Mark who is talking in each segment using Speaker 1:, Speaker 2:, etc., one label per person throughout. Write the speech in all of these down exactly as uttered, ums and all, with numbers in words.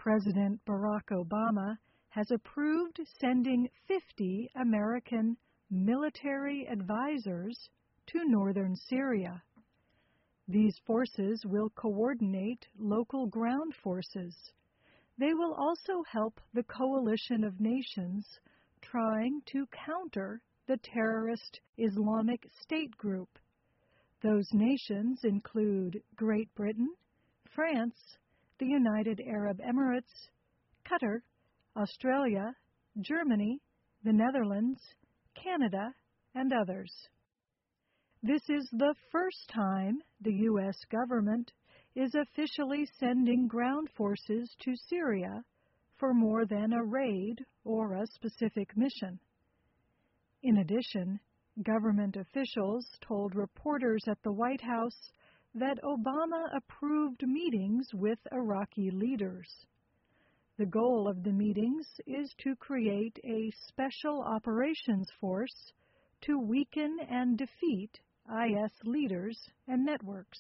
Speaker 1: President Barack Obama has approved sending fifty American military advisors to northern Syria. These forces will coordinate local ground forces. They will also help the coalition of nations trying to counter the terrorist Islamic State group. Those nations include Great Britain, France, the United Arab Emirates, Qatar, Australia, Germany, the Netherlands, Canada, and others. This is the first time the U S government is officially sending ground forces to Syria for more than a raid or a specific mission. In addition, government officials told reporters at the White House that Obama approved meetings with Iraqi leaders. The goal of the meetings is to create a special operations force to weaken and defeat I S leaders and networks.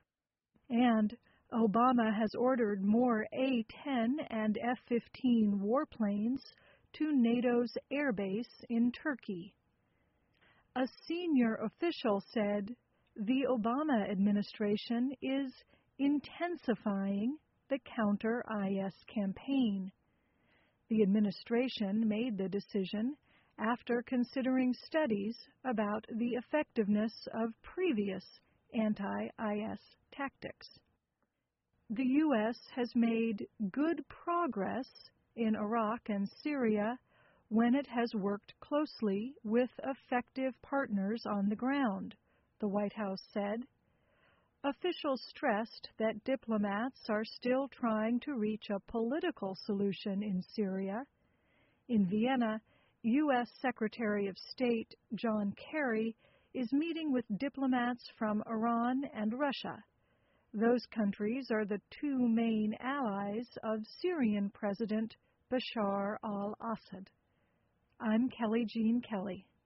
Speaker 1: And Obama has ordered more A ten and F fifteen warplanes to NATO's airbase in Turkey. A senior official said the Obama administration is intensifying the counter-I S campaign. The administration made the decision after considering studies about the effectiveness of previous anti-I S tactics. The U S has made good progress in Iraq and Syria when it has worked closely with effective partners on the ground, the White House said. Officials stressed that diplomats are still trying to reach a political solution in Syria. In Vienna, U S Secretary of State John Kerry is meeting with diplomats from Iran and Russia. Those countries are the two main allies of Syrian President Bashar al-Assad. I'm Kelly Jean Kelly.